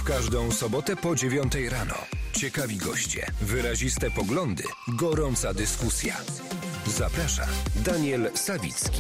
każdą sobotę po 9 rano. Ciekawi goście, wyraziste poglądy, gorąca dyskusja. Zaprasza Daniel Sawicki.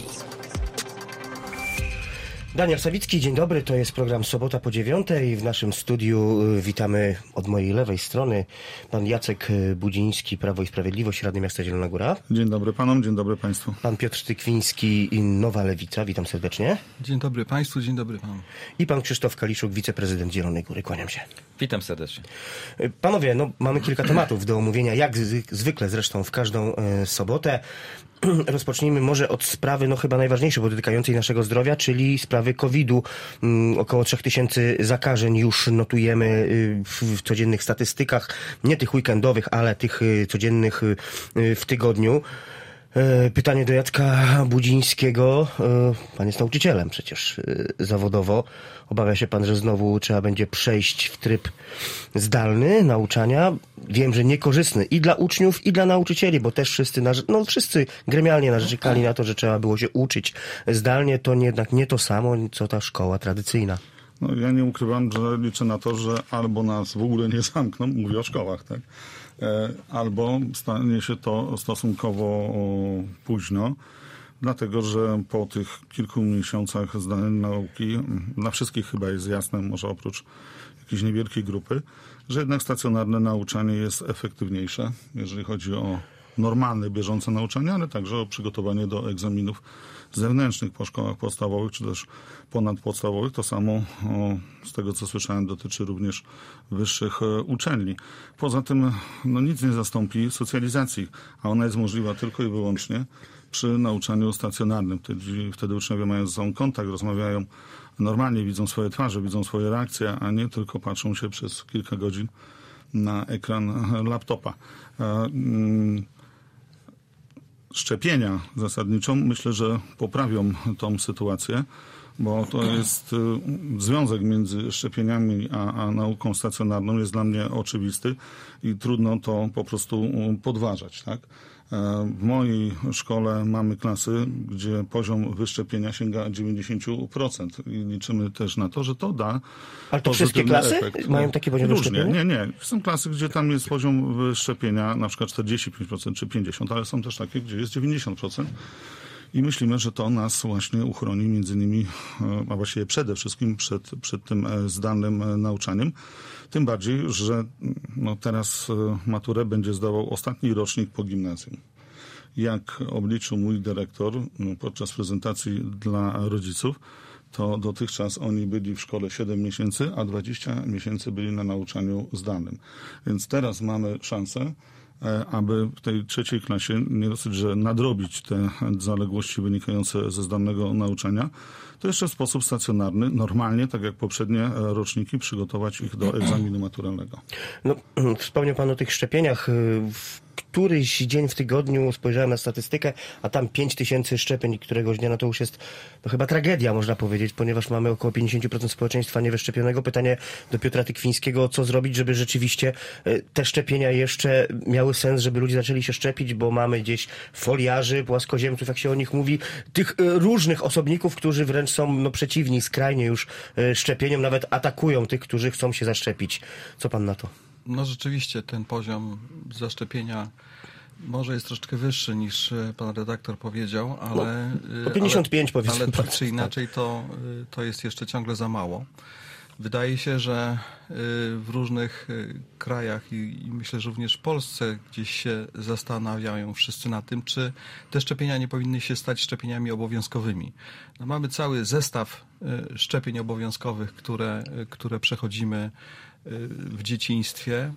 Daniel Sawicki, dzień dobry, to jest program Sobota po 9. W naszym studiu witamy od mojej lewej strony pan Jacek Budziński, Prawo i Sprawiedliwość, radny miasta Zielona Góra. Dzień dobry panom, dzień dobry państwu. Pan Piotr Tykwiński, Nowa Lewica, witam serdecznie. Dzień dobry państwu, dzień dobry panu. I pan Krzysztof Kaliszuk, wiceprezydent Zielonej Góry, kłaniam się. Witam serdecznie. Panowie, mamy kilka tematów do omówienia, jak zwykle zresztą w każdą sobotę. Rozpocznijmy może od sprawy, chyba najważniejszej, bo dotykającej naszego zdrowia, czyli sprawy COVID-u. Około 3000 zakażeń już notujemy w codziennych statystykach, nie tych weekendowych, ale tych codziennych w tygodniu. Pytanie do Jacka Budzińskiego. Pan jest nauczycielem przecież zawodowo. Obawia się pan, że znowu trzeba będzie przejść w tryb zdalny nauczania? Wiem, że niekorzystny i dla uczniów, i dla nauczycieli, bo też wszyscy gremialnie narzekali na to, że trzeba było się uczyć zdalnie. To jednak nie to samo, co ta szkoła tradycyjna. Ja nie ukrywam, że liczę na to, że albo nas w ogóle nie zamkną, mówię o szkołach, tak? Albo stanie się to stosunkowo późno, dlatego że po tych kilku miesiącach zdalnej nauki dla wszystkich chyba jest jasne, może oprócz jakiejś niewielkiej grupy, że jednak stacjonarne nauczanie jest efektywniejsze, jeżeli chodzi o normalne, bieżące nauczanie, ale także o przygotowanie do egzaminów zewnętrznych po szkołach podstawowych, czy też ponadpodstawowych. To samo, z tego co słyszałem, dotyczy również wyższych uczelni. Poza tym nic nie zastąpi socjalizacji, a ona jest możliwa tylko i wyłącznie przy nauczaniu stacjonarnym. Wtedy uczniowie mają ze sobą kontakt, rozmawiają normalnie, widzą swoje twarze, widzą swoje reakcje, a nie tylko patrzą się przez kilka godzin na ekran laptopa. Szczepienia zasadniczo myślę, że poprawią tą sytuację, bo to jest związek między szczepieniami a nauką stacjonarną jest dla mnie oczywisty i trudno to po prostu podważać, tak? W mojej szkole mamy klasy, gdzie poziom wyszczepienia sięga 90% i liczymy też na to, że to da. Ale to wszystkie klasy efekt. Mają taki poziom wyszczepienia? Nie. Są klasy, gdzie tam jest poziom wyszczepienia na przykład 45% czy 50%, ale są też takie, gdzie jest 90%. I myślimy, że to nas właśnie uchroni między innymi, a właściwie przede wszystkim przed tym zdalnym nauczaniem. Tym bardziej, że teraz maturę będzie zdawał ostatni rocznik po gimnazjum. Jak obliczył mój dyrektor podczas prezentacji dla rodziców, to dotychczas oni byli w szkole 7 miesięcy, a 20 miesięcy byli na nauczaniu zdalnym. Więc teraz mamy szansę, aby w tej trzeciej klasie nie dosyć, że nadrobić te zaległości wynikające ze zdalnego nauczania, to jeszcze w sposób stacjonarny, normalnie, tak jak poprzednie roczniki, przygotować ich do egzaminu maturalnego. Wspomniał pan o tych szczepieniach. Któryś dzień w tygodniu spojrzałem na statystykę, a tam 5000 szczepień któregoś dnia, to już jest chyba tragedia, można powiedzieć, ponieważ mamy około 50% społeczeństwa niewyszczepionego. Pytanie do Piotra Tykwińskiego, co zrobić, żeby rzeczywiście te szczepienia jeszcze miały sens, żeby ludzie zaczęli się szczepić, bo mamy gdzieś foliarzy, płaskoziemców, jak się o nich mówi, tych różnych osobników, którzy wręcz są przeciwni skrajnie już szczepieniom, nawet atakują tych, którzy chcą się zaszczepić. Co pan na to? Rzeczywiście ten poziom zaszczepienia może jest troszeczkę wyższy niż pan redaktor powiedział, ale... 55 powiedzmy. Ale tak czy inaczej to jest jeszcze ciągle za mało. Wydaje się, że w różnych krajach i myślę, że również w Polsce gdzieś się zastanawiają wszyscy nad tym, czy te szczepienia nie powinny się stać szczepieniami obowiązkowymi. Mamy cały zestaw szczepień obowiązkowych, które przechodzimy w dzieciństwie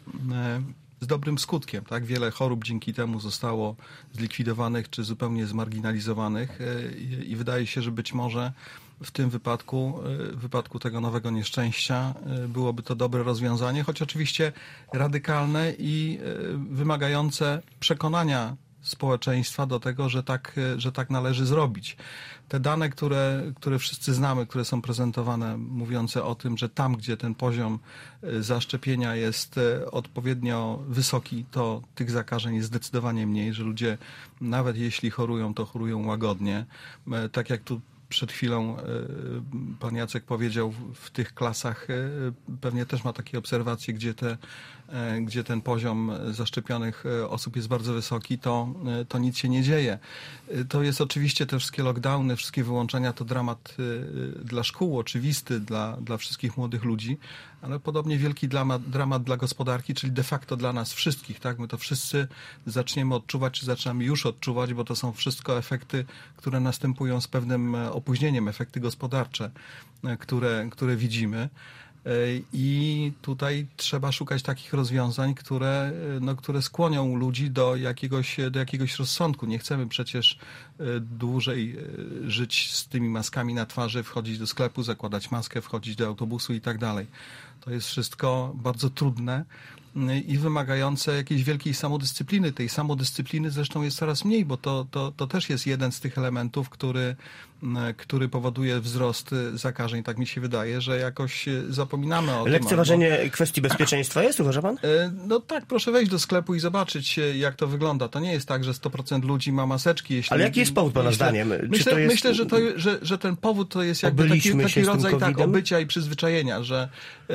z dobrym skutkiem. Tak? Wiele chorób dzięki temu zostało zlikwidowanych czy zupełnie zmarginalizowanych i wydaje się, że być może w tym wypadku tego nowego nieszczęścia byłoby to dobre rozwiązanie, choć oczywiście radykalne i wymagające przekonania społeczeństwa do tego, że tak należy zrobić. Te dane, które wszyscy znamy, które są prezentowane, mówiące o tym, że tam, gdzie ten poziom zaszczepienia jest odpowiednio wysoki, to tych zakażeń jest zdecydowanie mniej, że ludzie nawet jeśli chorują, to chorują łagodnie. Tak jak tu przed chwilą pan Jacek powiedział, w tych klasach pewnie też ma takie obserwacje, gdzie ten poziom zaszczepionych osób jest bardzo wysoki, to nic się nie dzieje. To jest oczywiście te wszystkie lockdowny, wszystkie wyłączenia, to dramat dla szkół, oczywisty dla wszystkich młodych ludzi, ale podobnie wielki dramat dla gospodarki, czyli de facto dla nas wszystkich. Tak? My to wszyscy zaczniemy odczuwać, czy zaczynamy już odczuwać, bo to są wszystko efekty, które następują z pewnym opóźnieniem, efekty gospodarcze, które widzimy. I tutaj trzeba szukać takich rozwiązań, które skłonią ludzi do jakiegoś rozsądku. Nie chcemy przecież dłużej żyć z tymi maskami na twarzy, wchodzić do sklepu, zakładać maskę, wchodzić do autobusu i tak dalej. To jest wszystko bardzo trudne i wymagające jakiejś wielkiej samodyscypliny. Tej samodyscypliny zresztą jest coraz mniej, bo to też jest jeden z tych elementów, który powoduje wzrost zakażeń. Tak mi się wydaje, że jakoś zapominamy o tym. Lekceważenie kwestii bezpieczeństwa jest, uważa pan? No tak, proszę wejść do sklepu i zobaczyć, jak to wygląda. To nie jest tak, że 100% ludzi ma maseczki. Ale jaki jest powód, pana zdaniem? Myślę, że ten powód to jest jakby taki rodzaj obycia i przyzwyczajenia, że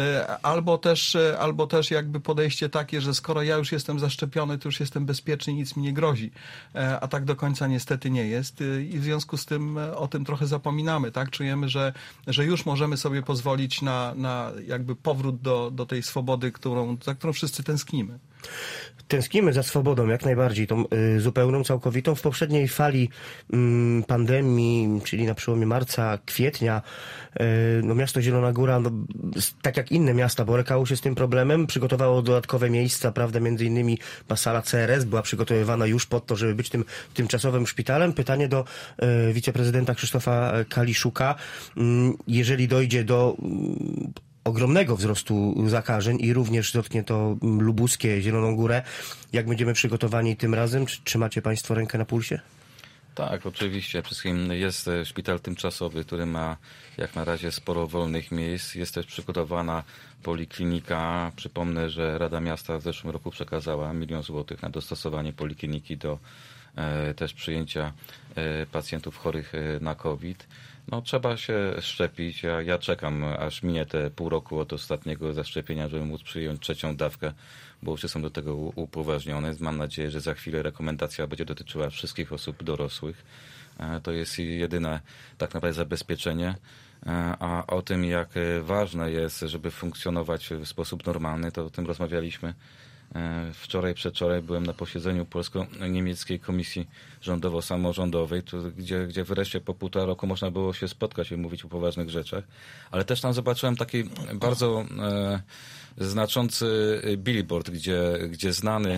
albo też jakby podejście takie, że skoro ja już jestem zaszczepiony, to już jestem bezpieczny, nic mi nie grozi. A tak do końca niestety nie jest. I w związku z tym o tym trochę zapominamy, tak? Czujemy, że już możemy sobie pozwolić na jakby powrót do tej swobody, za którą wszyscy tęsknimy. Tęsknimy za swobodą, jak najbardziej, tą zupełną, całkowitą. W poprzedniej fali pandemii, czyli na przełomie marca, kwietnia, miasto Zielona Góra, tak jak inne miasta, borykało się z tym problemem, przygotowało dodatkowe miejsca, prawda, między innymi sala CRS była przygotowywana już pod to, żeby być tym tymczasowym szpitalem. Pytanie do wiceprezydenta Krzysztofa Kaliszuka. Jeżeli dojdzie do ogromnego wzrostu zakażeń i również dotknie to Lubuskie, Zieloną Górę, jak będziemy przygotowani tym razem? Czy macie państwo rękę na pulsie? Tak, oczywiście. Przede wszystkim jest szpital tymczasowy, który ma jak na razie sporo wolnych miejsc. Jest też przygotowana poliklinika. Przypomnę, że Rada Miasta w zeszłym roku przekazała 1 000 000 złotych na dostosowanie polikliniki do też przyjęcia pacjentów chorych na COVID. Trzeba się szczepić. Ja czekam, aż minie te pół roku od ostatniego zaszczepienia, żeby móc przyjąć 3. dawkę, bo już jestem do tego upoważniony. Mam nadzieję, że za chwilę rekomendacja będzie dotyczyła wszystkich osób dorosłych. To jest jedyne tak naprawdę zabezpieczenie. A o tym, jak ważne jest, żeby funkcjonować w sposób normalny, to o tym rozmawialiśmy wczoraj, przedwczoraj byłem na posiedzeniu Polsko-Niemieckiej Komisji Rządowo-Samorządowej, gdzie wreszcie po 1,5 roku można było się spotkać i mówić o poważnych rzeczach. Ale też tam zobaczyłem taki bardzo znaczący billboard, gdzie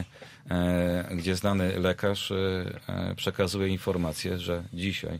znany lekarz przekazuje informację, że dzisiaj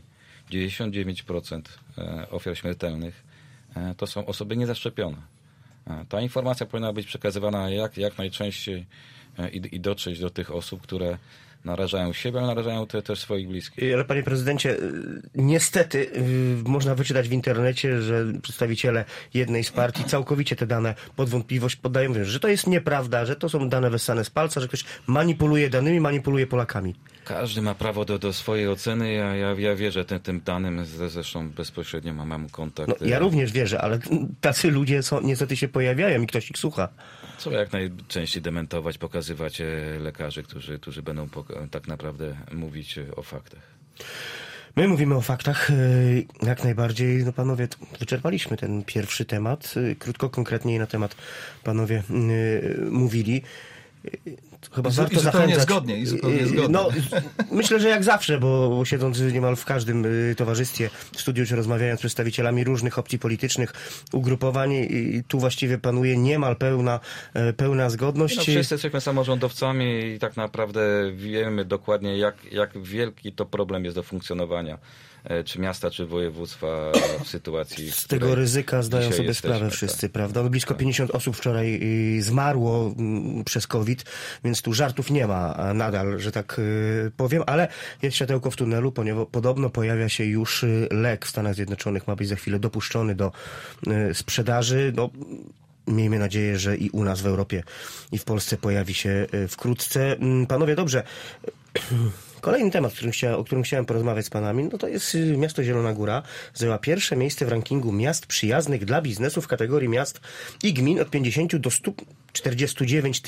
99% ofiar śmiertelnych to są osoby niezaszczepione. Ta informacja powinna być przekazywana jak najczęściej i dotrzeć do tych osób, które narażają siebie, ale narażają też swoich bliskich. Ale panie prezydencie, niestety można wyczytać w internecie, że przedstawiciele jednej z partii całkowicie te dane pod wątpliwość poddają, że to jest nieprawda, że to są dane wessane z palca, że ktoś manipuluje danymi, manipuluje Polakami. Każdy ma prawo do swojej oceny. Ja wierzę tym danym, zresztą bezpośrednio mam kontakt. Ja również wierzę, ale tacy ludzie niestety się pojawiają i ktoś ich słucha. Trzeba jak najczęściej dementować, pokazywać lekarzy, którzy będą tak naprawdę mówić o faktach. My mówimy o faktach jak najbardziej. Panowie, wyczerpaliśmy ten pierwszy temat. Krótko, konkretniej na temat panowie mówili. Chyba warto zachęcać. Zupełnie zgodnie. Myślę, że jak zawsze, bo siedząc niemal w każdym towarzystwie w studiu, czy rozmawiając z przedstawicielami różnych opcji politycznych, ugrupowań, i tu właściwie panuje niemal pełna zgodność. Wszyscy jesteśmy samorządowcami i tak naprawdę wiemy dokładnie, jak wielki to problem jest do funkcjonowania czy miasta, czy województwa w sytuacji... Z tego ryzyka zdają sobie sprawę wszyscy, prawda? Blisko 50 osób wczoraj zmarło przez COVID, więc tu żartów nie ma nadal, że tak powiem, ale jest światełko w tunelu, ponieważ podobno pojawia się już lek w Stanach Zjednoczonych, ma być za chwilę dopuszczony do sprzedaży. Miejmy nadzieję, że i u nas w Europie i w Polsce pojawi się wkrótce. Panowie, dobrze. Kolejny temat, o którym chciałem porozmawiać z panami, no to jest miasto Zielona Góra. Zajęła pierwsze miejsce w rankingu miast przyjaznych dla biznesu w kategorii miast i gmin od 50 do 149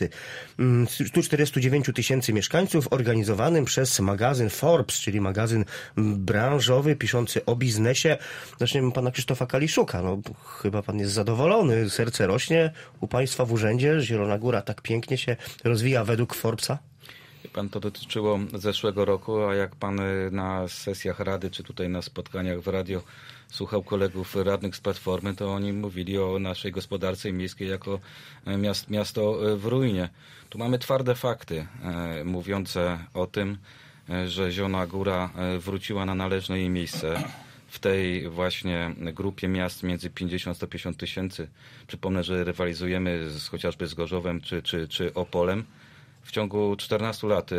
tysięcy mieszkańców, organizowanym przez magazyn Forbes, czyli magazyn branżowy piszący o biznesie. Zaczniemy pana Krzysztofa Kaliszuka. No, chyba pan jest zadowolony, serce rośnie u państwa w urzędzie. Zielona Góra tak pięknie się rozwija według Forbesa. Pan, to dotyczyło zeszłego roku, a jak pan na sesjach Rady, czy tutaj na spotkaniach w radio słuchał kolegów radnych z Platformy, to oni mówili o naszej gospodarce miejskiej jako miasto w ruinie. Tu mamy twarde fakty mówiące o tym, że Zielona Góra wróciła na należne jej miejsce w tej właśnie grupie miast między 50 a 150 tysięcy. Przypomnę, że rywalizujemy chociażby z Gorzowem czy Opolem. W ciągu 14 lat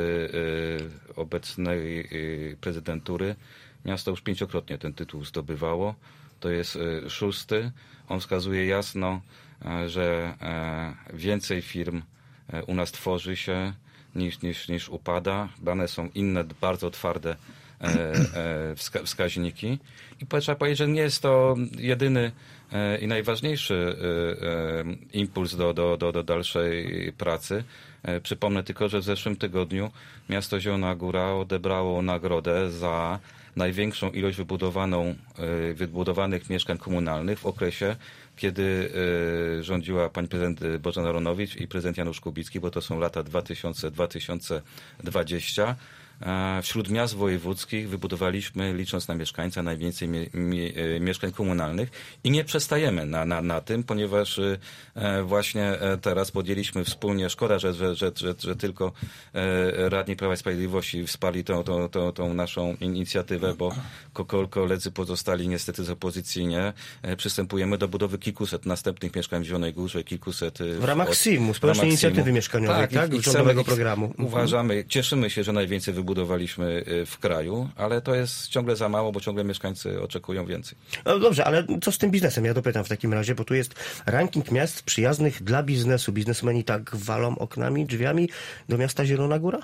obecnej prezydentury miasto już 5-krotnie ten tytuł zdobywało. To jest 6. On wskazuje jasno, że więcej firm u nas tworzy się niż upada. Dane są inne, bardzo twarde wskaźniki. I trzeba powiedzieć, że nie jest to jedyny i najważniejszy impuls do dalszej pracy. Przypomnę tylko, że w zeszłym tygodniu miasto Zielona Góra odebrało nagrodę za największą ilość wybudowanych mieszkań komunalnych w okresie, kiedy rządziła pani prezydent Bożena Ronowicz i prezydent Janusz Kubicki, bo to są lata 2000-2020. Wśród miast wojewódzkich wybudowaliśmy, licząc na mieszkańca, najwięcej mieszkań komunalnych i nie przestajemy na tym, ponieważ właśnie teraz podjęliśmy wspólnie, szkoda, że tylko radni Prawa i Sprawiedliwości wsparli tą naszą inicjatywę, bo koledzy pozostali niestety z opozycji nie. Przystępujemy do budowy kilkuset następnych mieszkań w Zielonej Górze, kilkuset... W ramach SIM-u, Społecznej Inicjatywy Mieszkaniowej, tak? Rządowego programu. Uważamy, cieszymy się, że najwięcej wybudowaliśmy w kraju, ale to jest ciągle za mało, bo ciągle mieszkańcy oczekują więcej. No dobrze, ale co z tym biznesem? Ja dopytam w takim razie, bo tu jest ranking miast przyjaznych dla biznesu. Biznesmeni tak walą oknami, drzwiami do miasta Zielona Góra?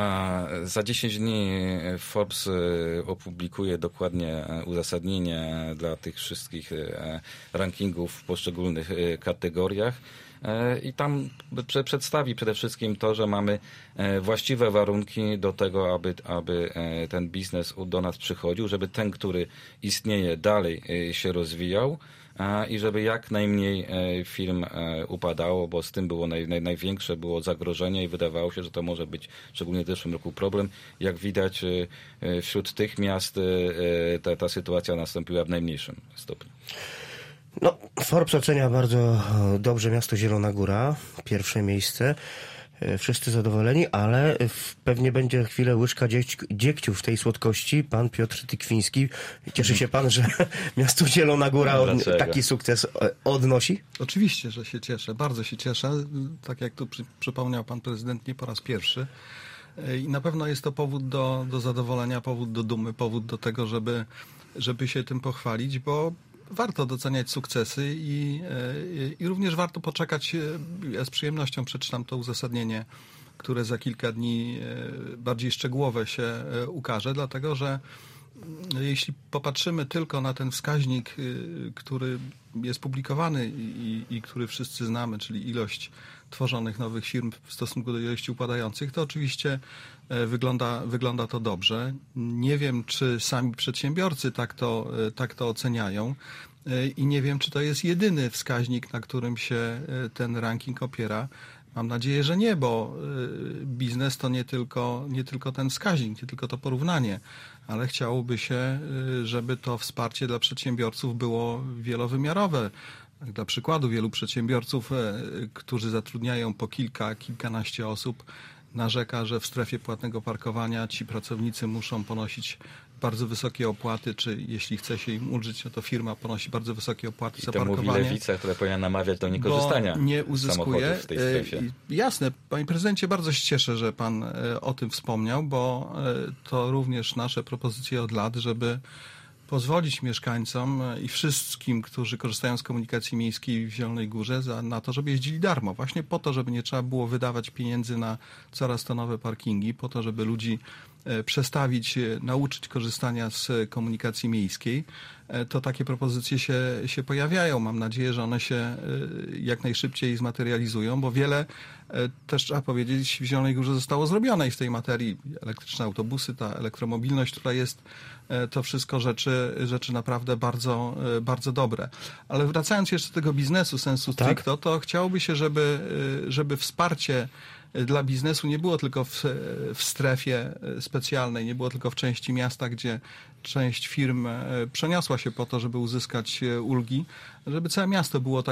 Za 10 dni Forbes opublikuje dokładnie uzasadnienie dla tych wszystkich rankingów w poszczególnych kategoriach. I tam przedstawi przede wszystkim to, że mamy właściwe warunki do tego, aby ten biznes do nas przychodził, żeby ten, który istnieje, dalej się rozwijał i żeby jak najmniej firm upadało, bo z tym było największe było zagrożenie i wydawało się, że to może być szczególnie w zeszłym roku problem. Jak widać, wśród tych miast ta sytuacja nastąpiła w najmniejszym stopniu. No, Forbes ocenia bardzo dobrze miasto Zielona Góra, pierwsze miejsce. Wszyscy zadowoleni, ale pewnie będzie chwilę łyżka dziegciu w tej słodkości. Pan Piotr Tykwiński, cieszy się pan, że miasto Zielona Góra taki sukces odnosi? Oczywiście, że się cieszę, bardzo się cieszę. Tak jak tu przypomniał pan prezydent, nie po raz pierwszy. I na pewno jest to powód do zadowolenia, powód do dumy, powód do tego, żeby się tym pochwalić, bo warto doceniać sukcesy i również warto poczekać. Ja z przyjemnością przeczytam to uzasadnienie, które za kilka dni bardziej szczegółowe się ukaże, dlatego że jeśli popatrzymy tylko na ten wskaźnik, który jest publikowany i który wszyscy znamy, czyli ilość tworzonych nowych firm w stosunku do ilości upadających, to oczywiście wygląda to dobrze. Nie wiem, czy sami przedsiębiorcy tak to oceniają i nie wiem, czy to jest jedyny wskaźnik, na którym się ten ranking opiera. Mam nadzieję, że nie, bo biznes to nie tylko ten wskaźnik, nie tylko to porównanie, ale chciałoby się, żeby to wsparcie dla przedsiębiorców było wielowymiarowe. Dla przykładu, wielu przedsiębiorców, którzy zatrudniają po kilkanaście osób, narzeka, że w strefie płatnego parkowania ci pracownicy muszą ponosić bardzo wysokie opłaty, czy jeśli chce się im ulżyć, no to firma ponosi bardzo wysokie opłaty za parkowanie. I mówi Lewica, która powinna namawiać do niekorzystania nie uzyskuje w tej strefie. Jasne, panie prezydencie, bardzo się cieszę, że pan o tym wspomniał, bo to również nasze propozycje od lat, żeby pozwolić mieszkańcom i wszystkim, którzy korzystają z komunikacji miejskiej w Zielonej Górze, na to, żeby jeździli darmo. Właśnie po to, żeby nie trzeba było wydawać pieniędzy na coraz to nowe parkingi, po to, żeby ludzi przestawić, nauczyć korzystania z komunikacji miejskiej, to takie propozycje się pojawiają. Mam nadzieję, że one się jak najszybciej zmaterializują, bo wiele, też trzeba powiedzieć, w Zielonej Górze zostało zrobione i w tej materii elektryczne autobusy, ta elektromobilność, która jest, to wszystko rzeczy naprawdę bardzo, bardzo dobre. Ale wracając jeszcze do tego biznesu sensu stricto, to chciałoby się, żeby wsparcie dla biznesu nie było tylko w strefie specjalnej, nie było tylko w części miasta, gdzie część firm przeniosła się po to, żeby uzyskać ulgi, żeby całe miasto było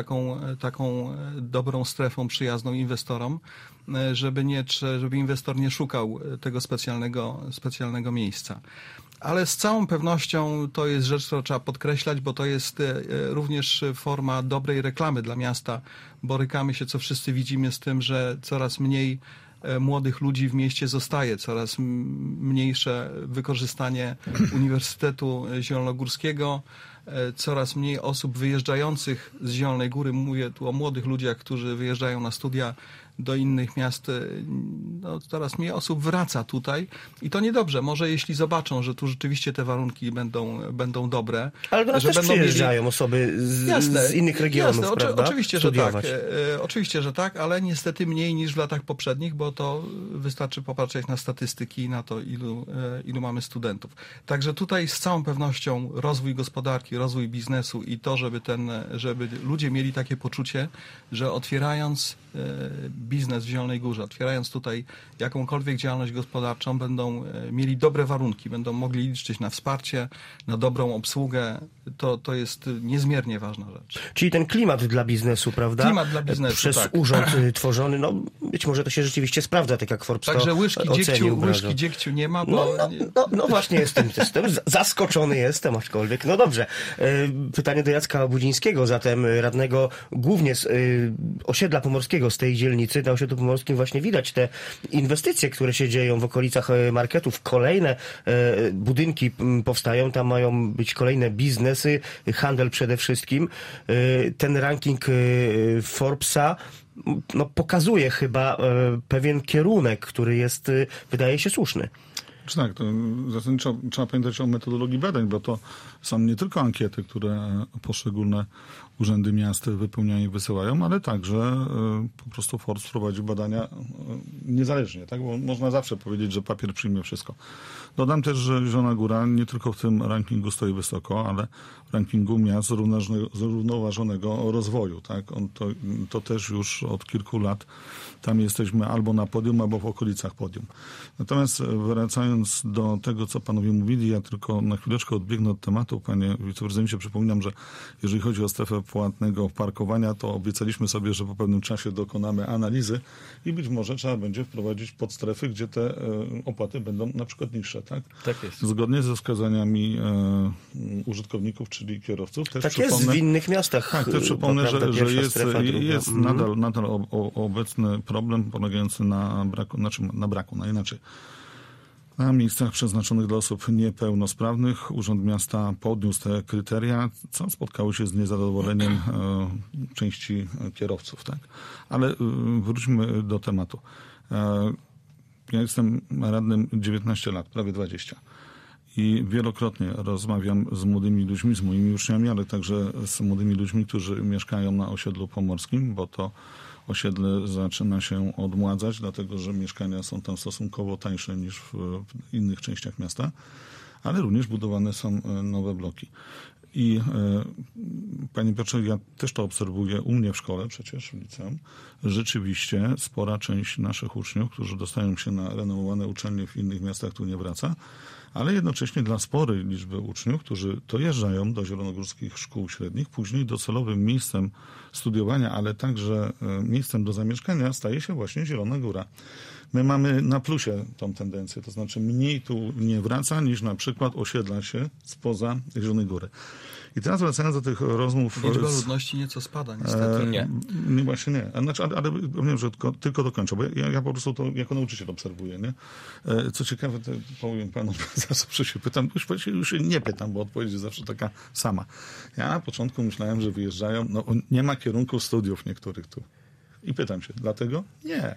taką dobrą strefą przyjazną inwestorom, żeby inwestor nie szukał tego specjalnego miejsca. Ale z całą pewnością to jest rzecz, którą trzeba podkreślać, bo to jest również forma dobrej reklamy dla miasta. Borykamy się, co wszyscy widzimy, z tym, że coraz mniej młodych ludzi w mieście zostaje, coraz mniejsze wykorzystanie Uniwersytetu Zielonogórskiego, coraz mniej osób wyjeżdżających z Zielonej Góry. Mówię tu o młodych ludziach, którzy wyjeżdżają na studia do innych miast. No, coraz mniej osób wraca tutaj i to niedobrze. Może jeśli zobaczą, że tu rzeczywiście te warunki będą dobre. Ale do nas też przyjeżdżają osoby z innych regionów, prawda? Oczywiście, że tak, ale niestety mniej niż w latach poprzednich, bo to wystarczy popatrzeć na statystyki i na to, ilu mamy studentów. Także tutaj z całą pewnością rozwój gospodarki, rozwój biznesu i to, żeby ludzie mieli takie poczucie, że otwierając biznes w Zielonej Górze, otwierając tutaj jakąkolwiek działalność gospodarczą, będą mieli dobre warunki, będą mogli liczyć na wsparcie, na dobrą obsługę. To jest niezmiernie ważna rzecz. Czyli ten klimat dla biznesu, prawda? Klimat dla biznesu, przez tak. urząd tworzony, no być może to się rzeczywiście sprawdza, tak jak Forbes Także to ocenił. łyżki dziegciu nie ma, bo... No właśnie jestem zaskoczony aczkolwiek. No dobrze. Pytanie do Jacka Budzińskiego, zatem radnego głównie z osiedla pomorskiego, z tej dzielnicy. Na osiedlu pomorskim właśnie widać te inwestycje, które się dzieją w okolicach marketów. Kolejne budynki powstają, tam mają być kolejne biznesy, handel przede wszystkim. Ten ranking Forbesa pokazuje chyba pewien kierunek, który jest, wydaje się, słuszny. Tak, to zasadniczo trzeba pamiętać o metodologii badań, bo to są nie tylko ankiety, które poszczególne urzędy miast wypełniają i wysyłają, ale także po prostu Forbes prowadzi badania niezależnie, tak? Bo można zawsze powiedzieć, że papier przyjmie wszystko. Dodam też, że Zielona Góra nie tylko w tym rankingu stoi wysoko, ale w rankingu miast zrównoważonego rozwoju, tak? To też już od kilku lat tam jesteśmy albo na podium, albo w okolicach podium. Natomiast wracając do tego, co panowie mówili, ja tylko na chwileczkę odbiegnę od tematu. Panie wiceprezydencie, przypominam, że jeżeli chodzi o strefę płatnego parkowania, to obiecaliśmy sobie, że po pewnym czasie dokonamy analizy i być może trzeba będzie wprowadzić podstrefy, gdzie te opłaty będą na przykład niższe, tak? Tak jest. Zgodnie ze wskazaniami użytkowników, czyli kierowców. Też tak jest w innych miastach. Tak, też przypomnę, że jest nadal obecny problem polegający na braku. Na miejscach przeznaczonych dla osób niepełnosprawnych Urząd Miasta podniósł te kryteria, co spotkało się z niezadowoleniem części kierowców. Tak? Ale wróćmy do tematu. Ja jestem radnym 19 lat, prawie 20. I wielokrotnie rozmawiam z młodymi ludźmi, z moimi uczniami, ale także z młodymi ludźmi, którzy mieszkają na osiedlu pomorskim, bo to osiedle zaczyna się odmładzać, dlatego że mieszkania są tam stosunkowo tańsze niż w innych częściach miasta, ale również budowane są nowe bloki. I panie Piotrze, ja też to obserwuję u mnie w szkole, przecież w liceum. Rzeczywiście spora część naszych uczniów, którzy dostają się na renomowane uczelnie w innych miastach, tu nie wraca, ale jednocześnie dla sporej liczby uczniów, którzy dojeżdżają do zielonogórskich szkół średnich, później docelowym miejscem studiowania, ale także miejscem do zamieszkania staje się właśnie Zielona Góra. My mamy na plusie tą tendencję, to znaczy mniej tu nie wraca niż na przykład osiedla się spoza Zielonej Góry. I teraz wracając do tych rozmów... Liczba ludności nieco spada, niestety. Nie, właśnie nie. Znaczy, ale wiem, że tylko dokończę, bo ja po prostu to jako nauczyciel obserwuję. Nie? Co ciekawe, to powiem panu, zawsze się pytam, już się nie pytam, bo odpowiedź jest zawsze taka sama. Ja na początku myślałem, że wyjeżdżają, nie ma kierunku studiów niektórych tu. I pytam się, dlatego? Nie.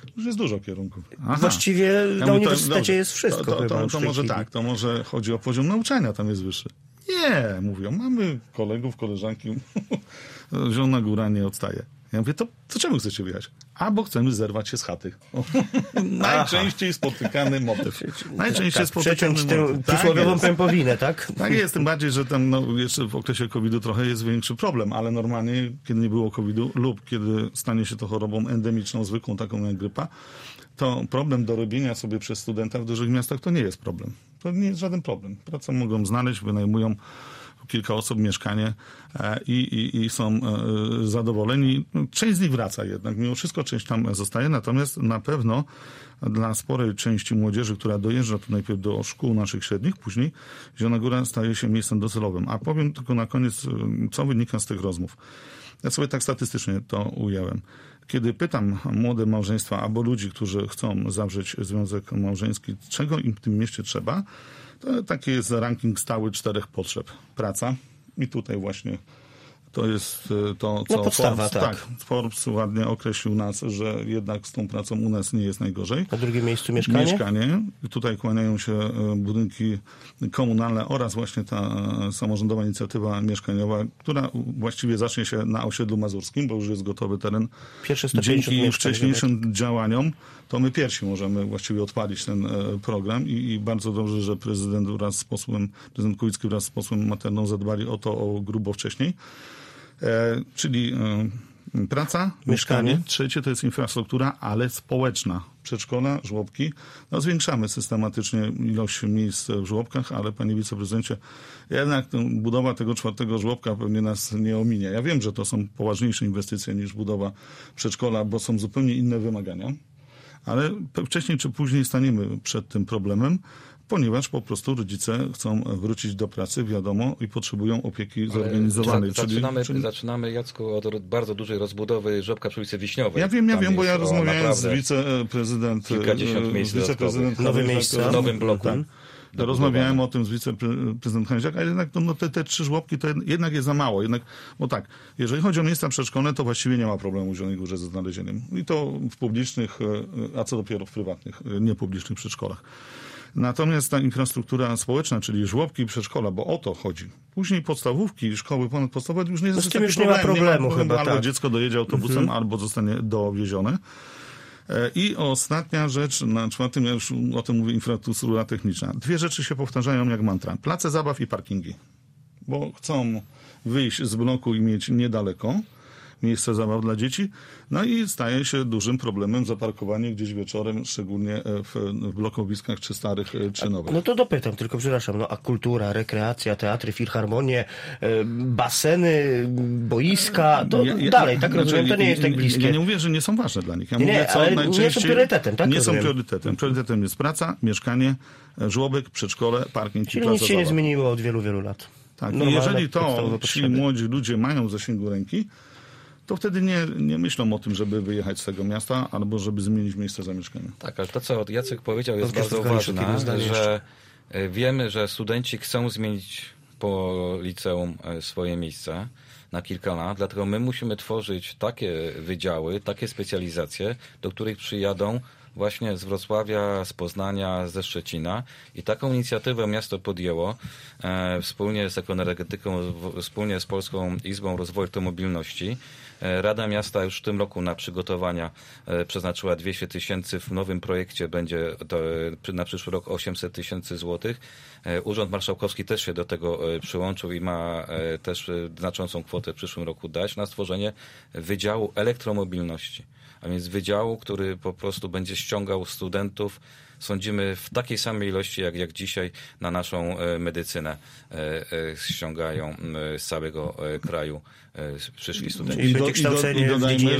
Już jest dużo kierunków. Właściwie na uniwersytecie jest wszystko. To może tak, to może chodzi o poziom nauczania, tam jest wyższy. Nie, mówią, mamy kolegów, koleżanki, Zielona Góra nie odstaje. Ja mówię, to czemu chcecie wyjechać? Bo chcemy zerwać się z chaty. Najczęściej spotykany motyw. Najczęściej spotykany motyw. Przeciąć tę przysłowiową pępowinę, tak? Tak jest, tym bardziej, że tam jeszcze w okresie COVID-u trochę jest większy problem, ale normalnie, kiedy nie było COVID-u lub kiedy stanie się to chorobą endemiczną, zwykłą, taką jak grypa, to problem do robienia sobie przez studenta w dużych miastach to nie jest problem. To nie jest żaden problem. Pracę mogą znaleźć, wynajmują kilka osób mieszkanie i są zadowoleni. Część z nich wraca jednak. Mimo wszystko część tam zostaje, natomiast na pewno dla sporej części młodzieży, która dojeżdża tu najpierw do szkół naszych średnich, później Zielona Góra staje się miejscem docelowym. A powiem tylko na koniec, co wynika z tych rozmów. Ja sobie tak statystycznie to ująłem. Kiedy pytam młode małżeństwa albo ludzi, którzy chcą zawrzeć związek małżeński, czego im w tym mieście trzeba, to taki jest ranking stały 4 potrzeb. Praca i tutaj właśnie to jest to, co podstawa, Forbes ładnie określił nas, że jednak z tą pracą u nas nie jest najgorzej. Na drugim miejscu mieszkanie? Mieszkanie. Tutaj kłaniają się budynki komunalne oraz właśnie ta samorządowa inicjatywa mieszkaniowa, która właściwie zacznie się na osiedlu mazurskim, bo już jest gotowy teren. Pierwsze 150 Dzięki wcześniejszym działaniom to my pierwsi możemy właściwie odpalić ten program i bardzo dobrze, że prezydent Kubicki wraz z posłem Materną zadbali o to grubo wcześniej. Czyli praca, mieszkanie. Trzecie to jest infrastruktura, ale społeczna. Przedszkola, żłobki. Zwiększamy systematycznie ilość miejsc w żłobkach, ale panie wiceprezydencie, jednak budowa tego 4. żłobka pewnie nas nie ominie. Ja wiem, że to są poważniejsze inwestycje niż budowa przedszkola, bo są zupełnie inne wymagania, ale wcześniej czy później staniemy przed tym problemem, ponieważ po prostu rodzice chcą wrócić do pracy, wiadomo, i potrzebują opieki zorganizowanej. Zaczynamy, Jacku, od bardzo dużej rozbudowy żłobka przy ulicy Wiśniowej. Ja wiem, bo ja rozmawiałem z wiceprezydent Nowe miejsce w nowym bloku. Tak. Rozmawiałem o tym z wiceprezydent Hanziak, ale jednak te 3 żłobki to jednak jest za mało. Bo tak, jeżeli chodzi o miejsca przedszkolne, to właściwie nie ma problemu w Zielonej Górze ze znalezieniem. I to w publicznych, a co dopiero w prywatnych, niepublicznych przedszkolach. Natomiast ta infrastruktura społeczna, czyli żłobki i przedszkola, bo o to chodzi. Później podstawówki, szkoły ponadpodstawowe już nie jest z tym już nie ma problemu chyba. Albo dziecko dojedzie autobusem, albo zostanie dowiezione. I ostatnia rzecz, na 4, ja już o tym mówię, infrastruktura techniczna. 2 rzeczy się powtarzają jak mantra. Place zabaw i parkingi. Bo chcą wyjść z bloku i mieć niedaleko miejsce zabaw dla dzieci, i staje się dużym problemem zaparkowanie gdzieś wieczorem, szczególnie w blokowiskach czy starych, czy nowych. No to dopytam, tylko przepraszam, a kultura, rekreacja, teatry, filharmonie, baseny, boiska, to dalej, tak rozumiem, to nie jest tak bliskie. Ja nie mówię, że nie są ważne dla nich. Ja mówię, co ale nie są priorytetem, tak? Nie są priorytetem. Priorytetem jest praca, mieszkanie, żłobek, przedszkole, parking czyli nic się nie zmieniło od wielu, wielu lat. Tak, i jeżeli ci młodzi ludzie mają w zasięgu ręki, to wtedy nie myślą o tym, żeby wyjechać z tego miasta albo żeby zmienić miejsce zamieszkania. Tak, ale to, co Jacek powiedział, jest bardzo ważne, że wiemy, że studenci chcą zmienić po liceum swoje miejsce na kilka lat, dlatego my musimy tworzyć takie wydziały, takie specjalizacje, do których przyjadą właśnie z Wrocławia, z Poznania, ze Szczecina i taką inicjatywę miasto podjęło wspólnie z Ekoenergetyką, wspólnie z Polską Izbą Rozwoju Elektromobilności. Rada Miasta już w tym roku na przygotowania przeznaczyła 200 000. W nowym projekcie będzie to na przyszły rok 800 000 złotych. Urząd Marszałkowski też się do tego przyłączył i ma też znaczącą kwotę w przyszłym roku dać na stworzenie Wydziału Elektromobilności. A więc wydziału, który po prostu będzie ściągał studentów, sądzimy, w takiej samej ilości, jak dzisiaj na naszą medycynę ściągają z całego kraju przyszli studenci. I dodajmy,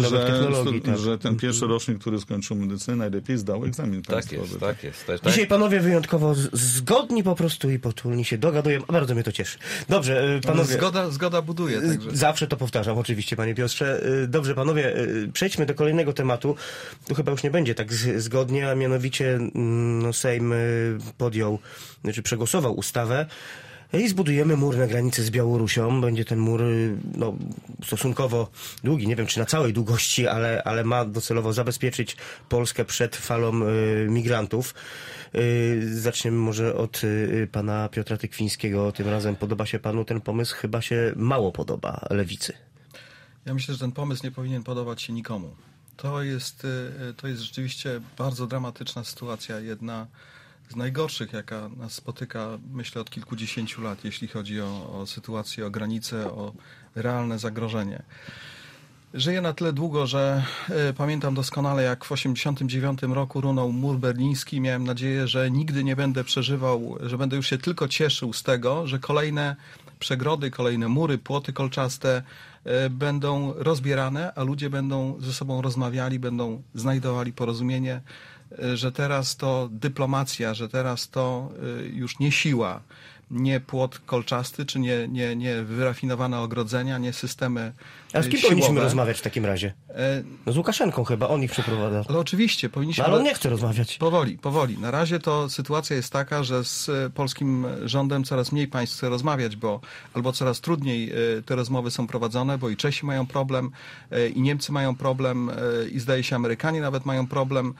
że ten pierwszy rocznik, który skończył medycynę, najlepiej zdał egzamin państwowy. Tak jest. Dzisiaj panowie wyjątkowo zgodni po prostu i potulni się dogadują, a bardzo mnie to cieszy. Dobrze, panowie. Zgoda buduje. Także. Zawsze to powtarzam, oczywiście, panie Piotrze. Dobrze, panowie, przejdźmy do kolejnego tematu. Tu chyba już nie będzie tak zgodnie, a mianowicie Sejm podjął, przegłosował ustawę, I zbudujemy mur na granicy z Białorusią. Będzie ten mur stosunkowo długi, nie wiem czy na całej długości, ale ma docelowo zabezpieczyć Polskę przed falą migrantów. Zaczniemy może od pana Piotra Tykwińskiego. Tym razem podoba się panu ten pomysł? Chyba się mało podoba lewicy. Ja myślę, że ten pomysł nie powinien podobać się nikomu. To jest rzeczywiście bardzo dramatyczna sytuacja, jedna z najgorszych, jaka nas spotyka, myślę, od kilkudziesięciu lat, jeśli chodzi o sytuację, o granice, o realne zagrożenie. Żyję na tyle długo, że pamiętam doskonale, jak w 1989 roku runął mur berliński. Miałem nadzieję, że nigdy nie będę przeżywał, że będę już się tylko cieszył z tego, że kolejne przegrody, kolejne mury, płoty kolczaste będą rozbierane, a ludzie będą ze sobą rozmawiali, będą znajdowali porozumienie, że teraz to dyplomacja, że teraz to już nie siła, nie płot kolczasty, czy nie wyrafinowane ogrodzenia, nie systemy A z kim siłowe. powinniśmy rozmawiać w takim razie? Z Łukaszenką chyba, on ich przeprowadza. Ale oczywiście, powinniśmy... Ale on nie chce rozmawiać. Powoli. Na razie to sytuacja jest taka, że z polskim rządem coraz mniej państw chce rozmawiać, albo coraz trudniej te rozmowy są prowadzone, bo i Czesi mają problem, i Niemcy mają problem, i zdaje się Amerykanie nawet mają problem,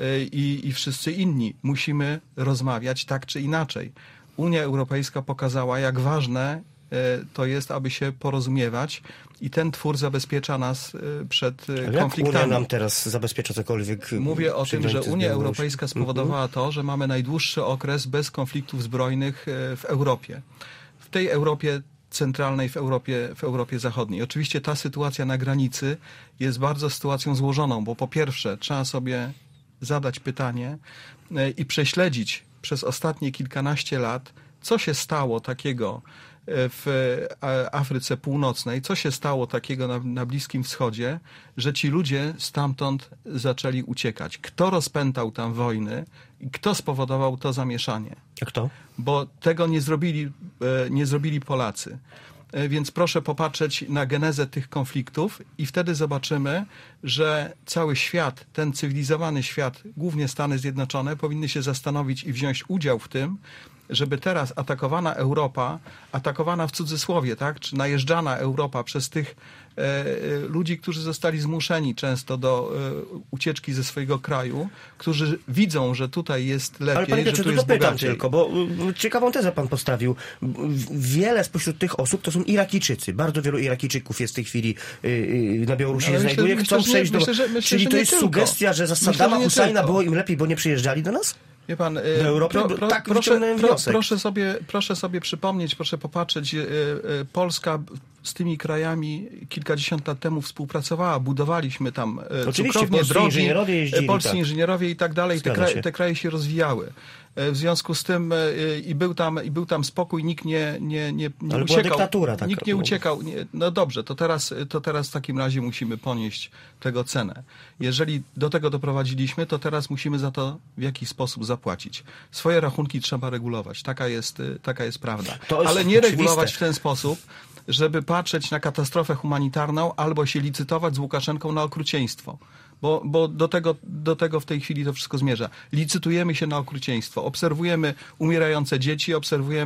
i wszyscy inni. Musimy rozmawiać tak czy inaczej. Unia Europejska pokazała, jak ważne to jest, aby się porozumiewać i ten twór zabezpiecza nas przed konfliktami. Jak Unia nam teraz zabezpiecza cokolwiek? Mówię o tym, że Unia Białorusi? Europejska spowodowała to, że mamy najdłuższy okres bez konfliktów zbrojnych w Europie. W tej Europie centralnej, w Europie Zachodniej. Oczywiście ta sytuacja na granicy jest bardzo sytuacją złożoną, bo po pierwsze trzeba sobie zadać pytanie i prześledzić przez ostatnie kilkanaście lat, co się stało takiego w Afryce Północnej, co się stało takiego na Bliskim Wschodzie, że ci ludzie stamtąd zaczęli uciekać. Kto rozpętał tam wojny i kto spowodował to zamieszanie? A kto? Bo tego nie zrobili Polacy. Więc proszę popatrzeć na genezę tych konfliktów i wtedy zobaczymy, że cały świat, ten cywilizowany świat, głównie Stany Zjednoczone, powinny się zastanowić i wziąć udział w tym, żeby teraz atakowana Europa, atakowana w cudzysłowie, tak, czy najeżdżana Europa przez tych ludzi, którzy zostali zmuszeni często do ucieczki ze swojego kraju, którzy widzą, że tutaj jest lepiej, Ale panie Piotrze, że tu to jest dopytam bogaciej. tylko, bo ciekawą tezę pan postawił. Wiele spośród tych osób to są Irakijczycy. Bardzo wielu Irakijczyków jest w tej chwili na Białorusi się znajduje. Chcą przejść do... Czyli to jest sugestia, że za Saddama Husajna było im lepiej, bo nie przyjeżdżali do nas? Wie pan, do Europy? Tak wyciągnąłem wniosek. proszę sobie przypomnieć, proszę popatrzeć, Polska z tymi krajami kilkadziesiąt lat temu współpracowała, budowaliśmy tam cukrownie, polscy drogi, inżynierowie jeździli, polscy tak. inżynierowie i tak dalej. Zgadza się. Te kraje się rozwijały. W związku z tym był tam spokój, nikt nie Ale uciekał. była dyktatura taka. Nikt nie uciekał. No dobrze, to teraz w takim razie musimy ponieść tego cenę. Jeżeli do tego doprowadziliśmy, to teraz musimy za to w jakiś sposób zapłacić. Swoje rachunki trzeba regulować. Taka jest prawda. Ale nie regulować w ten sposób, żeby patrzeć na katastrofę humanitarną albo się licytować z Łukaszenką na okrucieństwo. Bo do tego w tej chwili to wszystko zmierza. Licytujemy się na okrucieństwo. Obserwujemy umierające dzieci,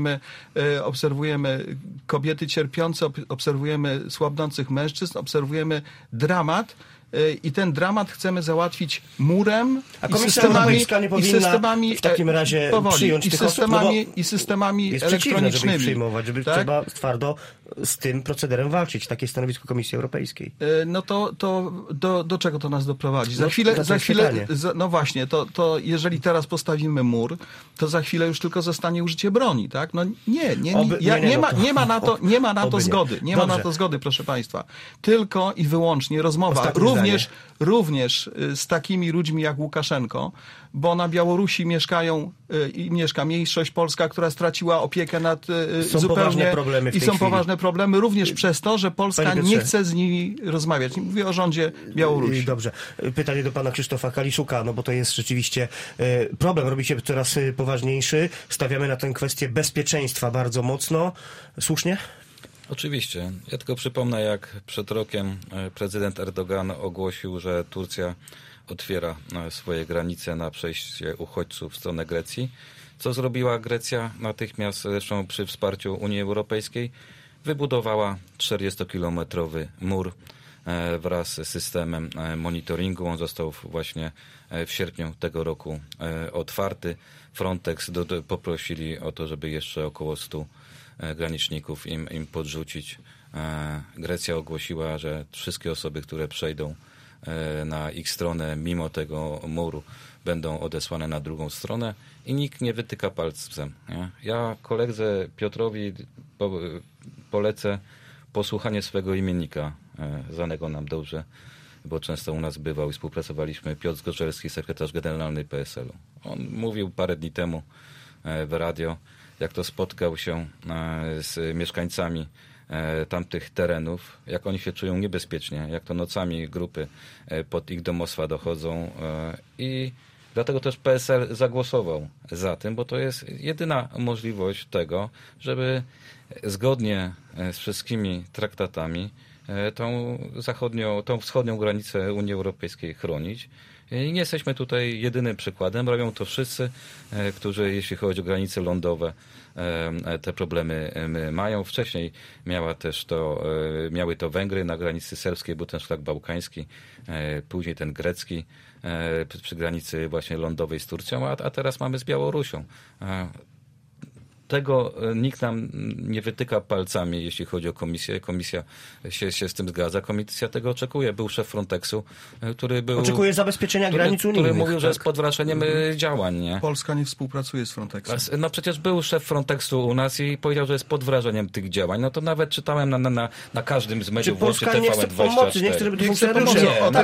obserwujemy kobiety cierpiące, obserwujemy słabnących mężczyzn, obserwujemy dramat. I ten dramat chcemy załatwić murem A Komisja Europejska nie powinna w takim razie przyjąć tych osób, i systemami jest przeciwne, żeby ich elektronicznymi. przyjmować, żeby tak? trzeba twardo z tym procederem walczyć. Takie stanowisko Komisji Europejskiej. No to do czego to nas doprowadzi? Za to chwilę, pytanie. no właśnie, to jeżeli teraz postawimy mur, to za chwilę już tylko zostanie użycie broni, tak? No nie ma na to zgody. Nie ma na to zgody, proszę państwa. Tylko i wyłącznie rozmowa. Również z takimi ludźmi jak Łukaszenko, bo na Białorusi mieszka mniejszość polska, która straciła opiekę nad poważne problemy w tej są chwili. poważne problemy również przez to, że Polska nie chce z nimi rozmawiać. Mówię o rządzie Białorusi. Dobrze. Pytanie do pana Krzysztofa Kaliszuka, no bo to jest rzeczywiście problem, robi się coraz poważniejszy. Stawiamy na tę kwestię bezpieczeństwa bardzo mocno. Słusznie? Oczywiście. Ja tylko przypomnę, jak przed rokiem prezydent Erdogan ogłosił, że Turcja otwiera swoje granice na przejście uchodźców w stronę Grecji. Co zrobiła Grecja? Natychmiast, zresztą przy wsparciu Unii Europejskiej, wybudowała 40-kilometrowy mur wraz z systemem monitoringu. On został właśnie w sierpniu tego roku otwarty. Frontex poprosili o to, żeby jeszcze około 100 graniczników im podrzucić. Grecja ogłosiła, że wszystkie osoby, które przejdą na ich stronę mimo tego muru, będą odesłane na drugą stronę i nikt nie wytyka palcem. Nie? Ja koledze Piotrowi polecę posłuchanie swego imiennika, znanego nam dobrze, bo często u nas bywał i współpracowaliśmy, Piotr Zgorzelski, sekretarz generalny PSL-u. On mówił parę dni temu w radio, jak to spotkał się z mieszkańcami tamtych terenów, jak oni się czują niebezpiecznie, jak to nocami grupy pod ich domostwa dochodzą i dlatego też PSL zagłosował za tym, bo to jest jedyna możliwość tego, żeby zgodnie z wszystkimi traktatami tą wschodnią granicę Unii Europejskiej chronić. I nie jesteśmy tutaj jedynym przykładem. Robią to wszyscy, którzy, jeśli chodzi o granice lądowe, te problemy mają. Wcześniej miały to Węgry na granicy serbskiej, był ten szlak bałkański, później ten grecki przy granicy właśnie lądowej z Turcją, a teraz mamy z Białorusią. Tego nikt nam nie wytyka palcami, jeśli chodzi o komisję. Komisja się z tym zgadza. Komisja tego oczekuje. Był szef Frontexu, który był... Oczekuje zabezpieczenia granic unijnych. Który mówił, że jest pod wrażeniem działań. Nie? Polska nie współpracuje z Frontexem. No przecież był szef Frontexu u nas i powiedział, że jest pod wrażeniem tych działań. No to nawet czytałem na każdym z mediów, Polska nie chce pomocy, nie chce, żeby to funkcjonariusze...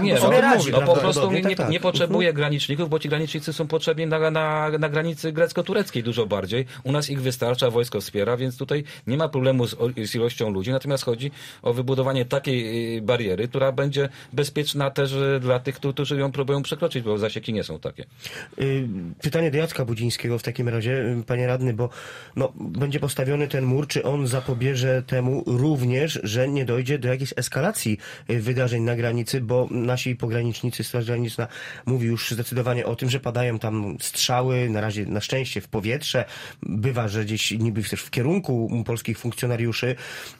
Po prostu nie potrzebuje graniczników, bo ci granicznicy są potrzebni na granicy grecko-tureckiej dużo bardziej. U nas ich wystarcza, wojsko wspiera, więc tutaj nie ma problemu z ilością ludzi, natomiast chodzi o wybudowanie takiej bariery, która będzie bezpieczna też dla tych, którzy ją próbują przekroczyć, bo zasieki nie są takie. Pytanie do Jacka Budzińskiego w takim razie, panie radny, bo będzie postawiony ten mur, czy on zapobierze temu również, że nie dojdzie do jakiejś eskalacji wydarzeń na granicy, bo nasi pogranicznicy, Straż Graniczna mówi już zdecydowanie o tym, że padają tam strzały, na razie na szczęście w powietrze, bywa, że gdzieś niby też w kierunku polskich funkcjonariuszy,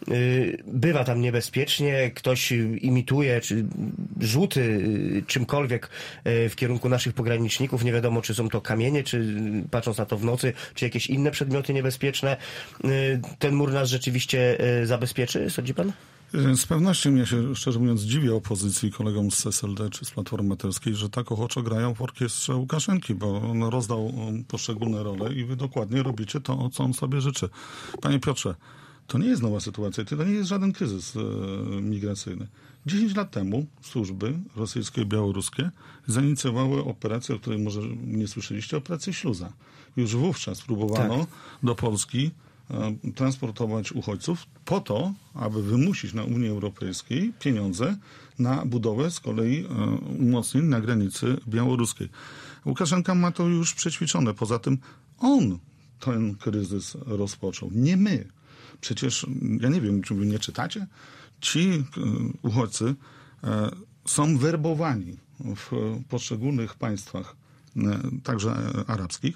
bywa tam niebezpiecznie, ktoś imituje czy rzuty czymkolwiek w kierunku naszych pograniczników, nie wiadomo czy są to kamienie, czy patrząc na to w nocy, czy jakieś inne przedmioty niebezpieczne. Ten mur nas rzeczywiście zabezpieczy, sądzi pan? Z pewnością ja się, szczerze mówiąc, dziwię opozycji, kolegom z SLD czy z Platformy Obywatelskiej, że tak ochoczo grają w orkiestrze Łukaszenki, bo on rozdał poszczególne role i wy dokładnie robicie to, co on sobie życzy. Panie Piotrze, to nie jest nowa sytuacja, to nie jest żaden kryzys migracyjny. 10 lat temu służby rosyjskie i białoruskie zainicjowały operację, o której może nie słyszeliście, operację Śluza. Już wówczas próbowano do Polski transportować uchodźców po to, aby wymusić na Unii Europejskiej pieniądze na budowę z kolei umocnień na granicy białoruskiej. Łukaszenka ma to już przećwiczone. Poza tym on ten kryzys rozpoczął, nie my. Przecież, ja nie wiem, czy wy nie czytacie? Ci uchodźcy są werbowani w poszczególnych państwach, także arabskich,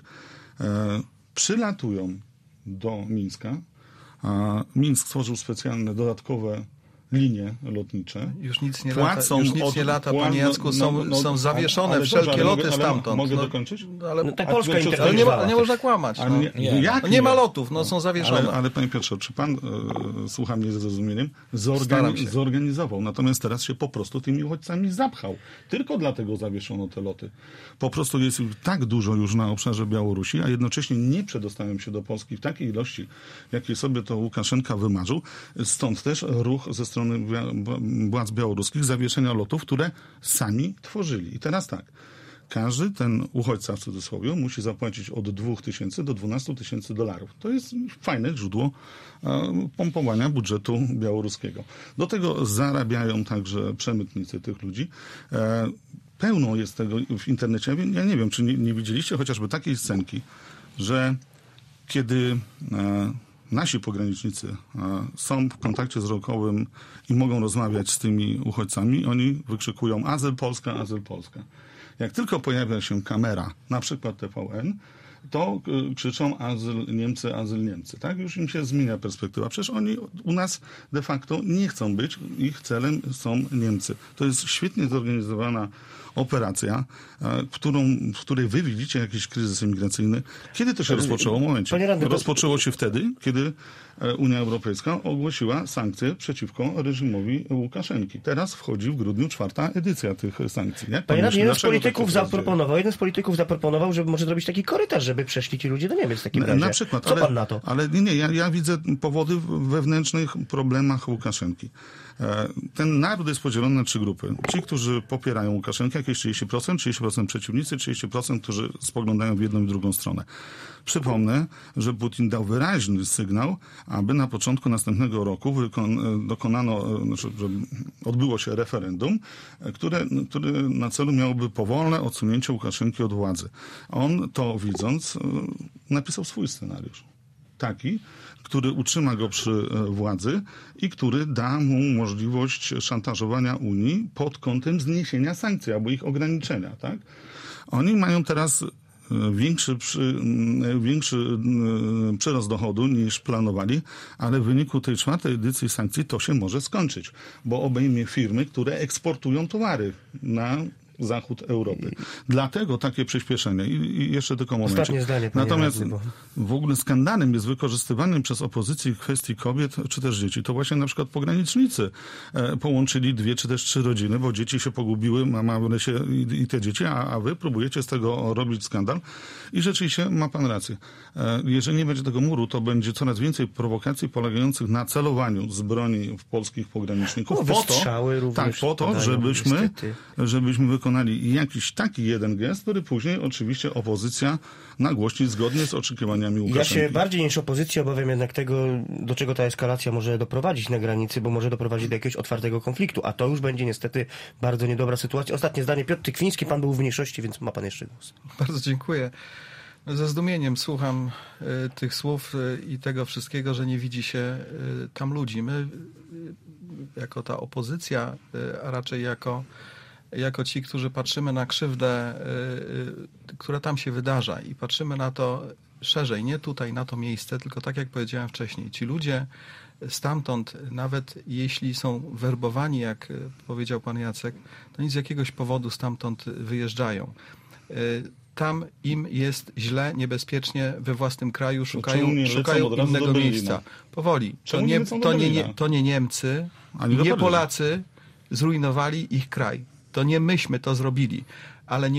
przylatują do Mińska. Mińsk stworzył specjalne, dodatkowe linie lotnicze. Już nic nie lata, panie Jacku, są zawieszone wszelkie loty stamtąd. Mogę dokończyć? Polska nie można kłamać. Nie ma lotów, są zawieszone. Ale panie Piotrze, czy pan słucha mnie ze zrozumieniem? Zorganizował. Natomiast teraz się po prostu tymi uchodźcami zapchał. Tylko dlatego zawieszono te loty. Po prostu jest ich tak dużo już na obszarze Białorusi, a jednocześnie nie przedostają się do Polski w takiej ilości, jakiej sobie to Łukaszenka wymarzył. Stąd też ruch ze strony władz białoruskich zawieszenia lotów, które sami tworzyli. I teraz tak, każdy ten uchodźca w cudzysłowie musi zapłacić od 2000 do $12,000. To jest fajne źródło pompowania budżetu białoruskiego. Do tego zarabiają także przemytnicy tych ludzi. Pełno jest tego w internecie. Ja nie wiem, czy nie widzieliście chociażby takiej scenki, że kiedy nasi pogranicznicy są w kontakcie wzrokowym i mogą rozmawiać z tymi uchodźcami, oni wykrzykują azyl Polska, azyl Polska. Jak tylko pojawia się kamera, na przykład TVN, to krzyczą azyl Niemcy, tak? Już im się zmienia perspektywa. Przecież oni u nas de facto nie chcą być, ich celem są Niemcy. To jest świetnie zorganizowana operacja, w której wy widzicie jakiś kryzys imigracyjny. Kiedy to się rozpoczęło? Momencie. Rozpoczęło się wtedy, kiedy Unia Europejska ogłosiła sankcje przeciwko reżimowi Łukaszenki. Teraz wchodzi w grudniu 4. edycja tych sankcji. Panie radny, jeden z polityków zaproponował, żeby może zrobić taki korytarz, żeby przeszli ci ludzie do Niemiec w takim razie. Na przykład. Co pan na to? Ale ja widzę powody w wewnętrznych problemach Łukaszenki. Ten naród jest podzielony na 3 grupy. Ci, którzy popierają Łukaszenkę, jakieś 30% przeciwnicy, 30%, którzy spoglądają w jedną i drugą stronę. Przypomnę, że Putin dał wyraźny sygnał, aby na początku następnego roku odbyło się referendum, które na celu miałoby powolne odsunięcie Łukaszenki od władzy. On to widząc napisał swój scenariusz. Taki, który utrzyma go przy władzy i który da mu możliwość szantażowania Unii pod kątem zniesienia sankcji albo ich ograniczenia. Tak? Oni mają teraz większy przyrost dochodu niż planowali, ale w wyniku tej 4. edycji sankcji to się może skończyć, bo obejmie firmy, które eksportują towary na zachód Europy. Dlatego takie przyspieszenie. I jeszcze tylko moment. Ostatnie zdanie, panie Natomiast radny, w ogóle skandalem jest wykorzystywanie przez opozycję kwestii kobiet czy też dzieci. To właśnie na przykład pogranicznicy połączyli 2 czy też 3 rodziny, bo dzieci się pogubiły, mama w lesie i te dzieci, a wy próbujecie z tego robić skandal. I rzeczywiście ma pan rację. Jeżeli nie będzie tego muru, to będzie coraz więcej prowokacji polegających na celowaniu z broni w polskich pograniczników. Po to, żebyśmy wykonali jakiś taki jeden gest, który później oczywiście opozycja nagłośni zgodnie z oczekiwaniami Łukaszenki. Ja się bardziej niż opozycja obawiam jednak tego, do czego ta eskalacja może doprowadzić na granicy, bo może doprowadzić do jakiegoś otwartego konfliktu, a to już będzie niestety bardzo niedobra sytuacja. Ostatnie zdanie. Piotr Tykwiński, pan był w mniejszości, więc ma pan jeszcze głos. Bardzo dziękuję. Ze zdumieniem słucham tych słów i tego wszystkiego, że nie widzi się tam ludzi. My jako ta opozycja, a raczej jako ci, którzy patrzymy na krzywdę, która tam się wydarza i patrzymy na to szerzej, nie tutaj, na to miejsce, tylko tak jak powiedziałem wcześniej. Ci ludzie stamtąd, nawet jeśli są werbowani, jak powiedział pan Jacek, to nic z jakiegoś powodu stamtąd wyjeżdżają. Tam im jest źle, niebezpiecznie we własnym kraju, szukają innego miejsca. Powoli. To nie Niemcy, nie Polacy zrujnowali ich kraj. To nie myśmy to zrobili. Ale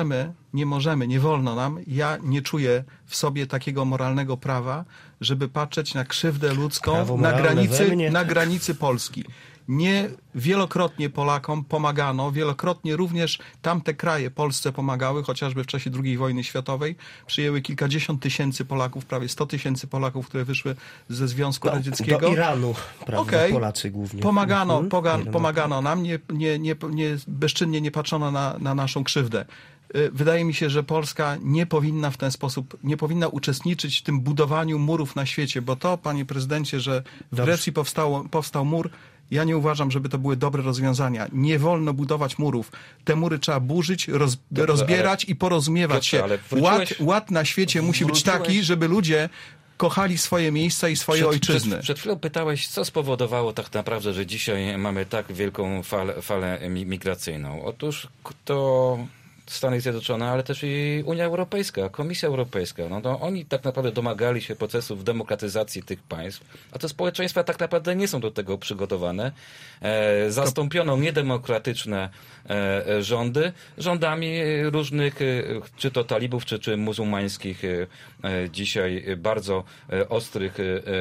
nie wolno nam, ja nie czuję w sobie takiego moralnego prawa, żeby patrzeć na krzywdę ludzką na granicy Polski. Nie wielokrotnie Polakom pomagano, wielokrotnie również tamte kraje Polsce pomagały, chociażby w czasie II wojny światowej. Przyjęły kilkadziesiąt tysięcy Polaków, prawie 100 000 Polaków, które wyszły ze Związku Radzieckiego. Do Iranu, prawda, Polacy głównie. Pomagano nam, bezczynnie nie patrzono na naszą krzywdę. Wydaje mi się, że Polska nie powinna w ten sposób, nie powinna uczestniczyć w tym budowaniu murów na świecie, bo to, panie prezydencie, że w Grecji powstał mur, ja nie uważam, żeby to były dobre rozwiązania. Nie wolno budować murów. Te mury trzeba burzyć, rozbierać i porozumiewać się. Ład na świecie musi być taki, żeby ludzie kochali swoje miejsca i swoje ojczyzny. Przed chwilą pytałeś, co spowodowało tak naprawdę, że dzisiaj mamy tak wielką falę migracyjną. Otóż to Stany Zjednoczone, ale też i Unia Europejska, Komisja Europejska. No to oni tak naprawdę domagali się procesów demokratyzacji tych państw, a te społeczeństwa tak naprawdę nie są do tego przygotowane. Zastąpiono niedemokratyczne rządami różnych, czy to talibów, czy muzułmańskich, dzisiaj bardzo ostrych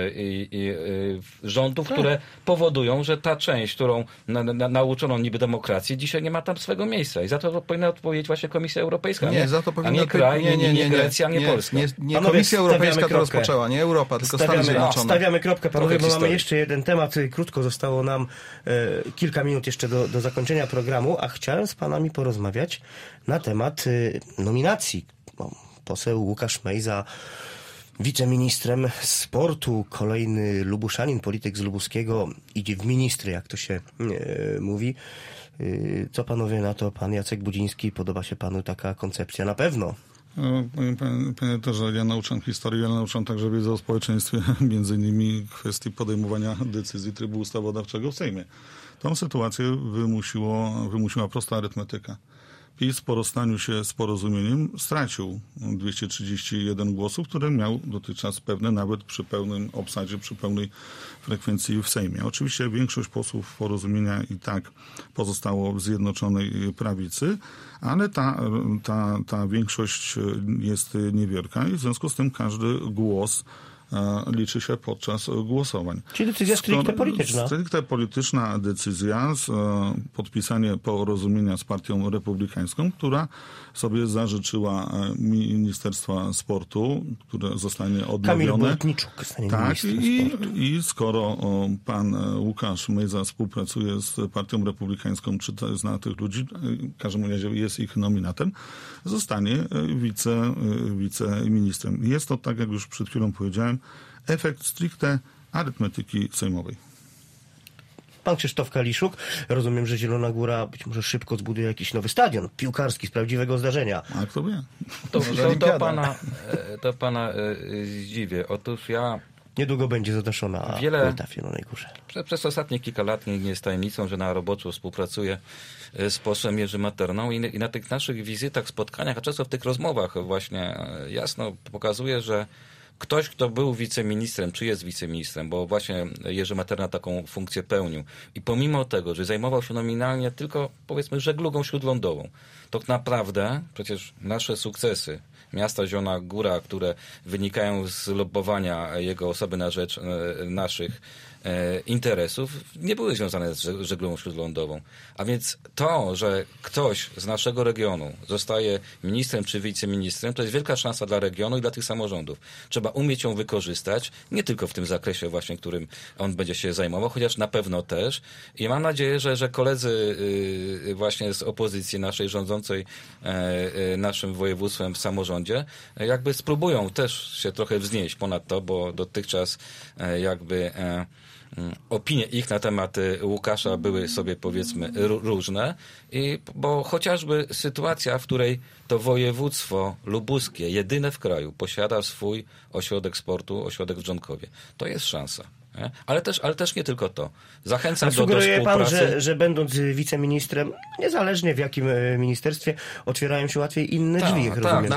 rządów, które powodują, że ta część, którą nauczono niby demokracji, dzisiaj nie ma tam swego miejsca. I za to powinna odpowiedzieć właśnie Komisja Europejska, a nie kraj, nie Grecja, nie Polska. Nie Komisja Europejska to rozpoczęła, nie Europa, tylko Stany Zjednoczone. Stawiamy kropkę, panowie, bo mamy jeszcze jeden temat. Krótko zostało nam kilka minut jeszcze do zakończenia programu, a chciałem z panami porozmawiać na temat nominacji. Poseł Łukasz Mejza wiceministrem sportu, kolejny Lubuszanin, polityk z Lubuskiego, idzie w ministry, jak to się mówi. Co panowie na to? Pan Jacek Budziński, podoba się panu taka koncepcja? Na pewno. Panie redaktorze, ja nauczam historii, ale nauczam także wiedzy o społeczeństwie, między innymi kwestii podejmowania decyzji trybu ustawodawczego w Sejmie. Tą sytuację wymusiła prosta arytmetyka. PiS po rozstaniu się z Porozumieniem stracił 231 głosów, które miał dotychczas pewne, nawet przy pełnym obsadzie, przy pełnej frekwencji w Sejmie. Oczywiście większość posłów Porozumienia i tak pozostało w Zjednoczonej Prawicy, ale ta większość jest niewielka i w związku z tym każdy głos liczy się podczas głosowań. Czyli decyzja stricte polityczna. Stricte polityczna decyzja, podpisanie porozumienia z Partią Republikańską, która sobie zażyczyła Ministerstwa Sportu, które zostanie odnowione. Kamil Bortniczuk zostanie ministrem sportu. I skoro pan Łukasz Mejza współpracuje z Partią Republikańską, czy zna tych ludzi, w każdym razie jest ich nominatem, zostanie wiceministrem. Jest to, tak jak już przed chwilą powiedziałem, efekt stricte arytmetyki sejmowej. Pan Krzysztof Kaliszuk, rozumiem, że Zielona Góra być może szybko zbuduje jakiś nowy stadion piłkarski z prawdziwego zdarzenia. A kto wie? To pana zdziwię. Otóż ja... Niedługo będzie zadaszona płyta w Zielonej Górze. Przez ostatnie kilka lat nie jest tajemnicą, że na roboczo współpracuję z posłem Jerzym Materną i na tych naszych wizytach, spotkaniach, a często w tych rozmowach właśnie jasno pokazuje, że ktoś, kto był wiceministrem, czy jest wiceministrem, bo właśnie Jerzy Materna taką funkcję pełnił i pomimo tego, że zajmował się nominalnie tylko, powiedzmy, żeglugą śródlądową, to naprawdę przecież nasze sukcesy miasta Zielona Góra, które wynikają z lobbowania jego osoby na rzecz naszych interesów, nie były związane z żeglugą śródlądową. A więc to, że ktoś z naszego regionu zostaje ministrem czy wiceministrem, to jest wielka szansa dla regionu i dla tych samorządów. Trzeba umieć ją wykorzystać, nie tylko w tym zakresie właśnie, którym on będzie się zajmował, chociaż na pewno też. I mam nadzieję, że koledzy właśnie z opozycji naszej rządzącej naszym województwem w samorządzie jakby spróbują też się trochę wznieść ponad to, bo dotychczas jakby opinie ich na temat Łukasza były sobie, powiedzmy, różne, bo chociażby sytuacja, w której to województwo lubuskie, jedyne w kraju, posiada swój ośrodek sportu, ośrodek w Dżonkowie. To jest szansa. Nie? Ale też nie tylko to. Zachęcam do współpracy. Sugeruje pan, że będąc wiceministrem, niezależnie w jakim ministerstwie, otwierają się łatwiej inne drzwi, jak rozumiem.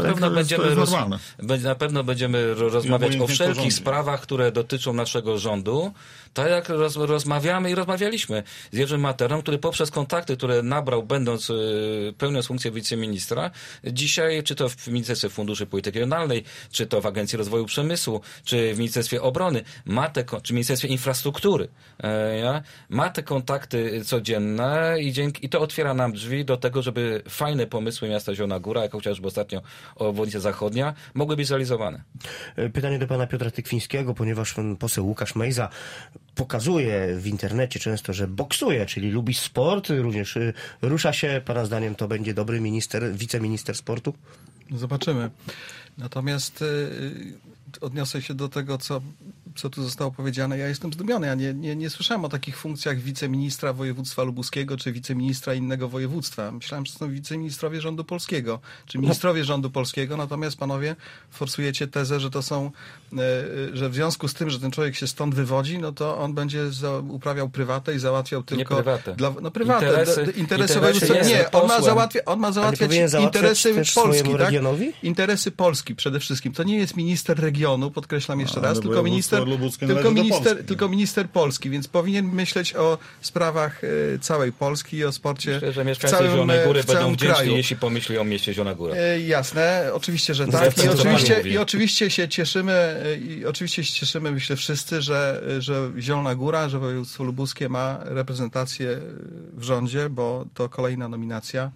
Na pewno będziemy rozmawiać o wszelkich sprawach, które dotyczą naszego rządu, tak jak rozmawiamy i rozmawialiśmy z Jerzym Materną, który poprzez kontakty, które nabrał pełniąc funkcję wiceministra, dzisiaj, czy to w Ministerstwie Funduszy Polityki Regionalnej, czy to w Agencji Rozwoju Przemysłu, czy w Ministerstwie Obrony, czy w Ministerstwie Infrastruktury, ma te kontakty codzienne i to otwiera nam drzwi do tego, żeby fajne pomysły miasta Zielona Góra, jak chociażby ostatnio obwodnica zachodnia, mogły być zrealizowane. Pytanie do pana Piotra Tykwińskiego, ponieważ pan poseł Łukasz Mejza pokazuje w internecie często, że boksuje, czyli lubi sport, również rusza się. Pana zdaniem to będzie dobry wiceminister sportu? Zobaczymy. Natomiast odniosę się do tego, co tu zostało powiedziane. Ja jestem zdumiony. Ja nie słyszałem o takich funkcjach wiceministra województwa lubuskiego czy wiceministra innego województwa. Myślałem, że to są wiceministrowie rządu polskiego, czy ministrowie rządu polskiego. Natomiast panowie forsujecie tezę, że to są, że w związku z tym, że ten człowiek się stąd wywodzi, no to on będzie uprawiał prywatę i załatwiał tylko... Nie prywatę. Interesy nie, on ma załatwiać interesy Polski, tak? Interesy Polski przede wszystkim. To nie jest minister regionu, podkreślam jeszcze raz, tylko minister Polski, więc powinien myśleć o sprawach całej Polski i o sporcie. Myślę, że mieszkańcy Zielonej Góry będą wdzięczni, jeśli pomyśli o mieście Zielona Góra. Jasne, oczywiście, że tak. I oczywiście się cieszymy, myślę wszyscy, że Zielona Góra, że województwo lubuskie ma reprezentację w rządzie, bo to kolejna nominacja,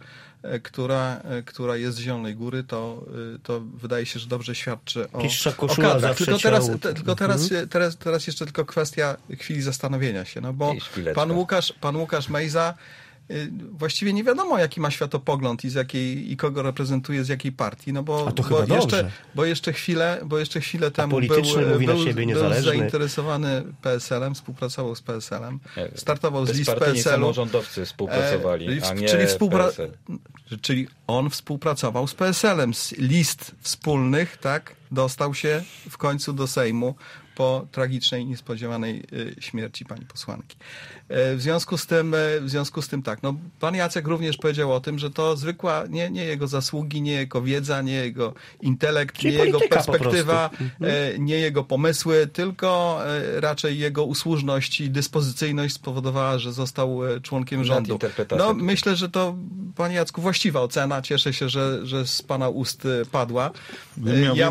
która jest z Zielonej Góry, to wydaje się, że dobrze świadczy o kadrach. Tylko teraz jeszcze tylko kwestia chwili zastanowienia się, no bo pan Łukasz Mejza właściwie nie wiadomo, jaki ma światopogląd i kogo reprezentuje, z jakiej partii, no bo, A to chyba dobrze. bo jeszcze chwilę temu polityczny, mówi na siebie był niezależny. zainteresowany PSL-em, współpracował z PSL-em, startował z list Bezpartyjni PSL-u. samorządowcy współpracowali, a nie PSL. Czyli on współpracował z PSL-em, z list wspólnych, tak, dostał się w końcu do Sejmu po tragicznej, niespodziewanej śmierci pani posłanki. W związku z tym tak, no pan Jacek również powiedział o tym, że to zwykła, nie jego zasługi, nie jego wiedza, nie jego intelekt, Czyli nie jego polityka perspektywa, nie jego pomysły, tylko raczej jego usłużność i dyspozycyjność spowodowała, że został członkiem rządu. No myślę, że to, panie Jacku, właściwa ocena. Cieszę się, że z pana ust padła. Ja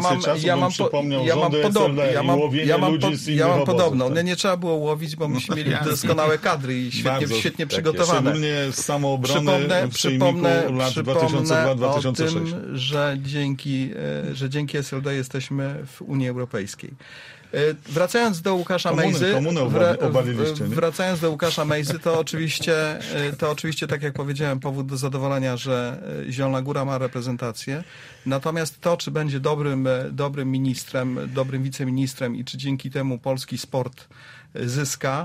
mam podobną. Nie trzeba było łowić, bo myśmy mieli doskonałe kadry i świetnie przygotowane. Szczególnie z samoobrony Przypomnę lat o 2002-2006. tym, że dzięki SLD jesteśmy w Unii Europejskiej. Wracając do Łukasza Mejzy, wracając do Łukasza Mejzy, to oczywiście, tak jak powiedziałem, powód do zadowolenia, że Zielona Góra ma reprezentację. Natomiast to, czy będzie dobrym ministrem, dobrym wiceministrem i czy dzięki temu polski sport zyska,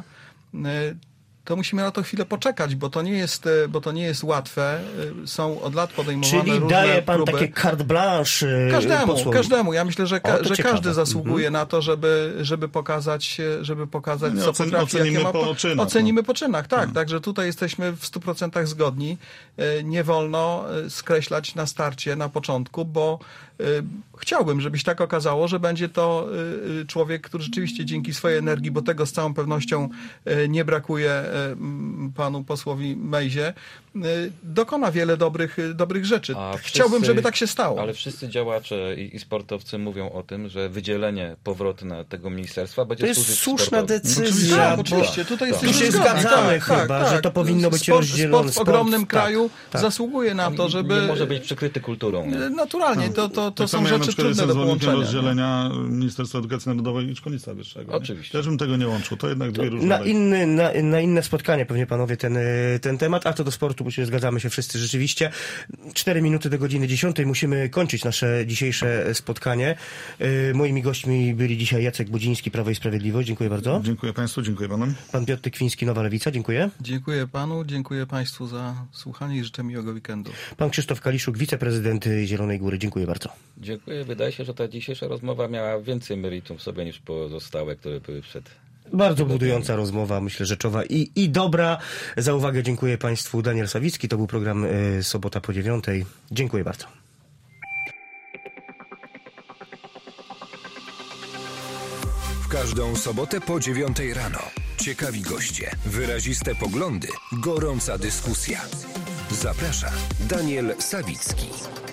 to musimy na to chwilę poczekać, bo to nie jest łatwe. Są od lat podejmowane Czyli różne daje pan próby. takie carte blanche Każdemu. Ja myślę, że każdy zasługuje na to, żeby pokazać co potrafi. Ocenimy po czynach. Tak, także tutaj jesteśmy w 100% zgodni. Nie wolno skreślać na starcie, na początku, bo chciałbym, żeby się tak okazało, że będzie to człowiek, który rzeczywiście dzięki swojej energii, bo tego z całą pewnością nie brakuje panu posłowi Mejzie, dokona wiele dobrych rzeczy. Chciałbym, żeby tak się stało. Ale wszyscy działacze i sportowcy mówią o tym, że wydzielenie powrotne tego ministerstwa będzie służyć sportowi. To jest słuszna decyzja. Oczywiście. Tutaj tu się zgadzamy chyba, że to powinno być rozdzielone. Sport w ogromnym kraju zasługuje na to, żeby... Nie może być przykryty kulturą. Nie? Naturalnie. To są rzeczy trudne do połączenia. Rozdzielenia Ministerstwa Edukacji Narodowej i Szkolnictwa Wyższego. Oczywiście. Też bym tego nie łączył. To jednak dwie różne na inne spotkanie pewnie panowie ten temat, a to do sportu zgadzamy się wszyscy rzeczywiście. 4 minuty do godziny 10. Musimy kończyć nasze dzisiejsze spotkanie. Moimi gośćmi byli dzisiaj Jacek Budziński, Prawo i Sprawiedliwość. Dziękuję bardzo. Dziękuję państwu, dziękuję panom. Pan Piotr Tykwiński, Nowa Lewica. Dziękuję. Dziękuję panu, dziękuję państwu za słuchanie i życzę miłego weekendu. Pan Krzysztof Kaliszuk, wiceprezydent Zielonej Góry. Dziękuję bardzo. Dziękuję. Wydaje się, że ta dzisiejsza rozmowa miała więcej meritum w sobie niż pozostałe, które były przed. Bardzo budująca rozmowa, myślę, rzeczowa i dobra. Za uwagę dziękuję państwu. Daniel Sawicki, to był program Sobota po 9:00. Dziękuję bardzo. W każdą sobotę po 9:00 rano. Ciekawi goście, wyraziste poglądy, gorąca dyskusja. Zaprasza Daniel Sawicki.